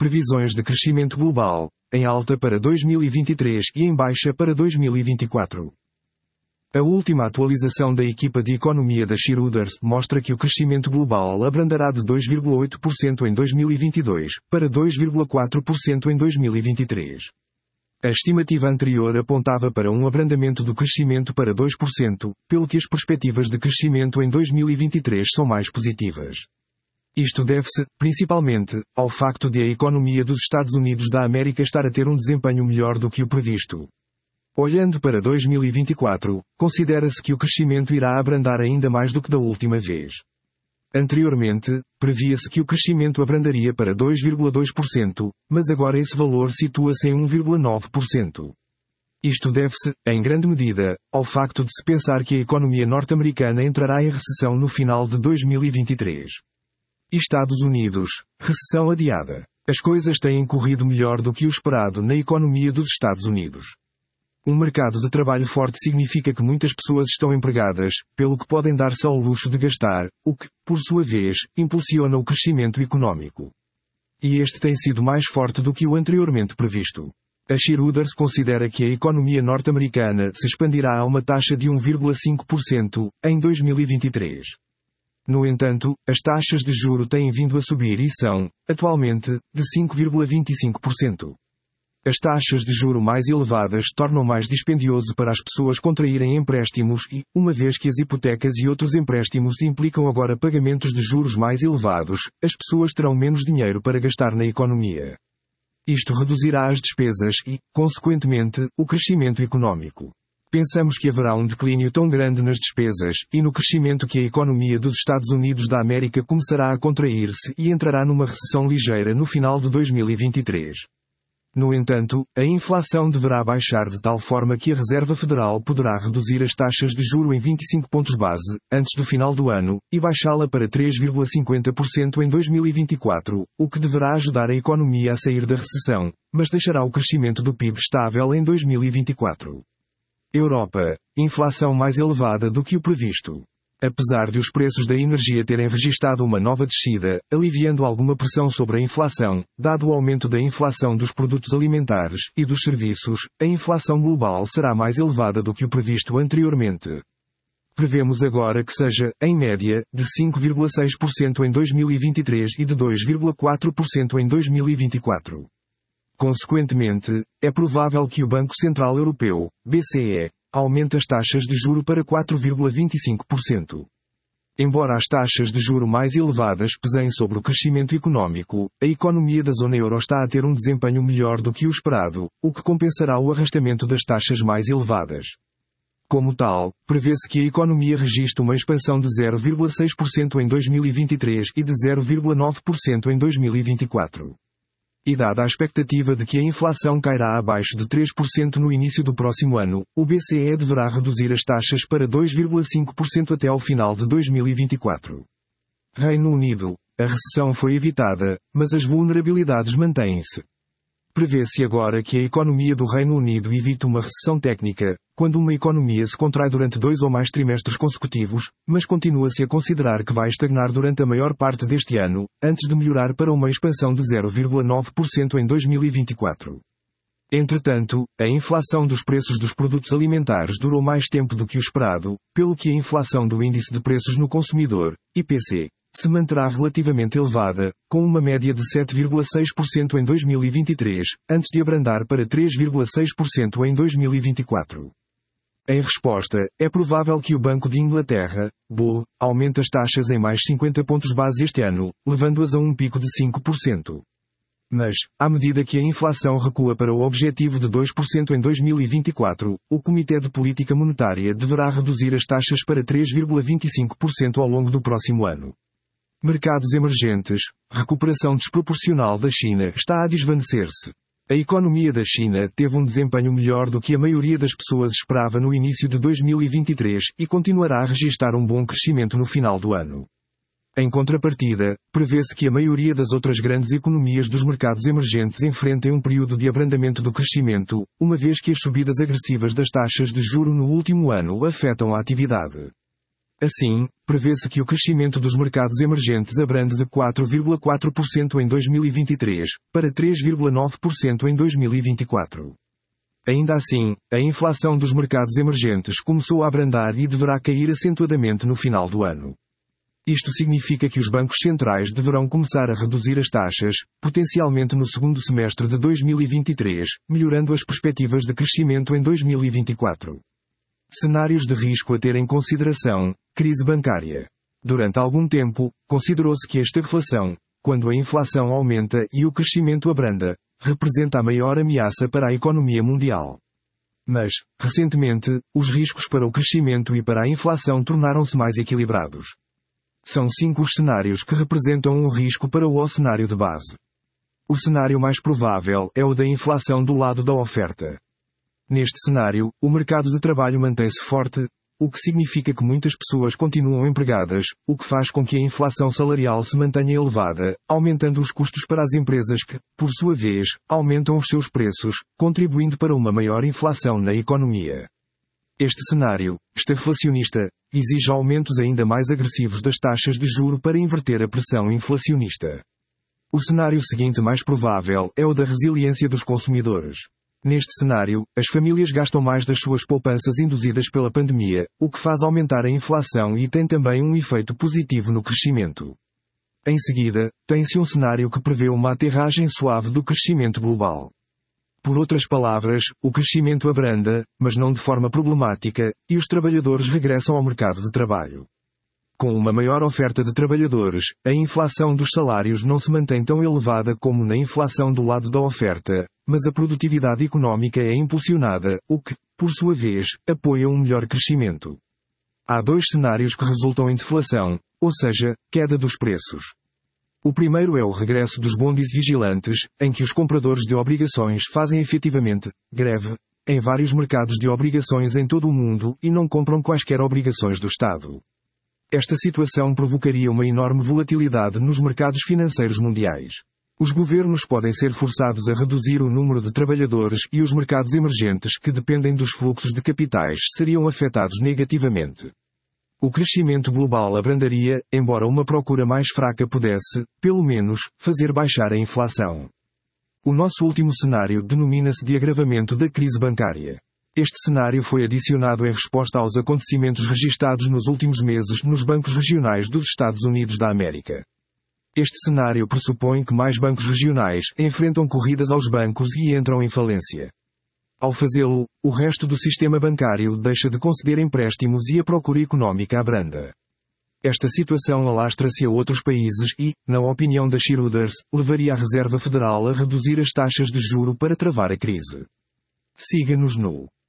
Previsões de crescimento global, em alta para 2023 e em baixa para 2024. A última atualização da equipa de economia da Schroders mostra que o crescimento global abrandará de 2,8% em 2022, para 2,4% em 2023. A estimativa anterior apontava para um abrandamento do crescimento para 2%, pelo que as perspectivas de crescimento em 2023 são mais positivas. Isto deve-se, principalmente, ao facto de a economia dos Estados Unidos da América estar a ter um desempenho melhor do que o previsto. Olhando para 2024, considera-se que o crescimento irá abrandar ainda mais do que da última vez. Anteriormente, previa-se que o crescimento abrandaria para 2,2%, mas agora esse valor situa-se em 1,9%. Isto deve-se, em grande medida, ao facto de se pensar que a economia norte-americana entrará em recessão no final de 2023. Estados Unidos, recessão adiada. As coisas têm corrido melhor do que o esperado na economia dos Estados Unidos. Um mercado de trabalho forte significa que muitas pessoas estão empregadas, pelo que podem dar-se ao luxo de gastar, o que, por sua vez, impulsiona o crescimento económico. E este tem sido mais forte do que o anteriormente previsto. A Schroders considera que a economia norte-americana se expandirá a uma taxa de 1,5% em 2023. No entanto, as taxas de juro têm vindo a subir e são, atualmente, de 5,25%. As taxas de juro mais elevadas tornam mais dispendioso para as pessoas contraírem empréstimos e, uma vez que as hipotecas e outros empréstimos implicam agora pagamentos de juros mais elevados, as pessoas terão menos dinheiro para gastar na economia. Isto reduzirá as despesas e, consequentemente, o crescimento económico. Pensamos que haverá um declínio tão grande nas despesas e no crescimento que a economia dos Estados Unidos da América começará a contrair-se e entrará numa recessão ligeira no final de 2023. No entanto, a inflação deverá baixar de tal forma que a Reserva Federal poderá reduzir as taxas de juro em 25 pontos base, antes do final do ano, e baixá-la para 3,50% em 2024, o que deverá ajudar a economia a sair da recessão, mas deixará o crescimento do PIB estável em 2024. Europa, inflação mais elevada do que o previsto. Apesar de os preços da energia terem registrado uma nova descida, aliviando alguma pressão sobre a inflação, dado o aumento da inflação dos produtos alimentares e dos serviços, a inflação global será mais elevada do que o previsto anteriormente. Prevemos agora que seja, em média, de 5,6% em 2023 e de 2,4% em 2024. Consequentemente, é provável que o Banco Central Europeu, BCE, aumente as taxas de juro para 4,25%. Embora as taxas de juro mais elevadas pesem sobre o crescimento económico, a economia da zona euro está a ter um desempenho melhor do que o esperado, o que compensará o arrastamento das taxas mais elevadas. Como tal, prevê-se que a economia registre uma expansão de 0,6% em 2023 e de 0,9% em 2024. E dada a expectativa de que a inflação cairá abaixo de 3% no início do próximo ano, o BCE deverá reduzir as taxas para 2,5% até ao final de 2024. Reino Unido. A recessão foi evitada, mas as vulnerabilidades mantêm-se. Prevê-se agora que a economia do Reino Unido evite uma recessão técnica, quando uma economia se contrai durante 2 ou mais trimestres consecutivos, mas continua-se a considerar que vai estagnar durante a maior parte deste ano, antes de melhorar para uma expansão de 0,9% em 2024. Entretanto, a inflação dos preços dos produtos alimentares durou mais tempo do que o esperado, pelo que a inflação do Índice de Preços no Consumidor, IPC, se manterá relativamente elevada, com uma média de 7,6% em 2023, antes de abrandar para 3,6% em 2024. Em resposta, é provável que o Banco de Inglaterra, BOE, aumente as taxas em mais 50 pontos base este ano, levando-as a um pico de 5%. Mas, à medida que a inflação recua para o objetivo de 2% em 2024, o Comitê de Política Monetária deverá reduzir as taxas para 3,25% ao longo do próximo ano. Mercados emergentes. Recuperação desproporcional da China está a desvanecer-se. A economia da China teve um desempenho melhor do que a maioria das pessoas esperava no início de 2023 e continuará a registrar um bom crescimento no final do ano. Em contrapartida, prevê-se que a maioria das outras grandes economias dos mercados emergentes enfrentem um período de abrandamento do crescimento, uma vez que as subidas agressivas das taxas de juro no último ano afetam a atividade. Assim, prevê-se que o crescimento dos mercados emergentes abrande de 4,4% em 2023, para 3,9% em 2024. Ainda assim, a inflação dos mercados emergentes começou a abrandar e deverá cair acentuadamente no final do ano. Isto significa que os bancos centrais deverão começar a reduzir as taxas, potencialmente no segundo semestre de 2023, melhorando as perspectivas de crescimento em 2024. Cenários de risco a ter em consideração: crise bancária. Durante algum tempo, considerou-se que a estagflação, quando a inflação aumenta e o crescimento abranda, representa a maior ameaça para a economia mundial. Mas, recentemente, os riscos para o crescimento e para a inflação tornaram-se mais equilibrados. São 5 os cenários que representam um risco para o cenário de base. O cenário mais provável é o da inflação do lado da oferta. Neste cenário, o mercado de trabalho mantém-se forte, o que significa que muitas pessoas continuam empregadas, o que faz com que a inflação salarial se mantenha elevada, aumentando os custos para as empresas que, por sua vez, aumentam os seus preços, contribuindo para uma maior inflação na economia. Este cenário, estagflacionista, exige aumentos ainda mais agressivos das taxas de juro para inverter a pressão inflacionista. O cenário seguinte mais provável é o da resiliência dos consumidores. Neste cenário, as famílias gastam mais das suas poupanças induzidas pela pandemia, o que faz aumentar a inflação e tem também um efeito positivo no crescimento. Em seguida, tem-se um cenário que prevê uma aterragem suave do crescimento global. Por outras palavras, o crescimento abranda, mas não de forma problemática, e os trabalhadores regressam ao mercado de trabalho. Com uma maior oferta de trabalhadores, a inflação dos salários não se mantém tão elevada como na inflação do lado da oferta, mas a produtividade económica é impulsionada, o que, por sua vez, apoia um melhor crescimento. Há 2 cenários que resultam em deflação, ou seja, queda dos preços. O primeiro é o regresso dos bônus vigilantes, em que os compradores de obrigações fazem efetivamente greve em vários mercados de obrigações em todo o mundo e não compram quaisquer obrigações do Estado. Esta situação provocaria uma enorme volatilidade nos mercados financeiros mundiais. Os governos podem ser forçados a reduzir o número de trabalhadores e os mercados emergentes que dependem dos fluxos de capitais seriam afetados negativamente. O crescimento global abrandaria, embora uma procura mais fraca pudesse, pelo menos, fazer baixar a inflação. O nosso último cenário denomina-se de agravamento da crise bancária. Este cenário foi adicionado em resposta aos acontecimentos registados nos últimos meses nos bancos regionais dos Estados Unidos da América. Este cenário pressupõe que mais bancos regionais enfrentam corridas aos bancos e entram em falência. Ao fazê-lo, o resto do sistema bancário deixa de conceder empréstimos e a procura económica abranda. Esta situação alastra-se a outros países e, na opinião da Schroders, levaria a Reserva Federal a reduzir as taxas de juro para travar a crise. Siga-nos no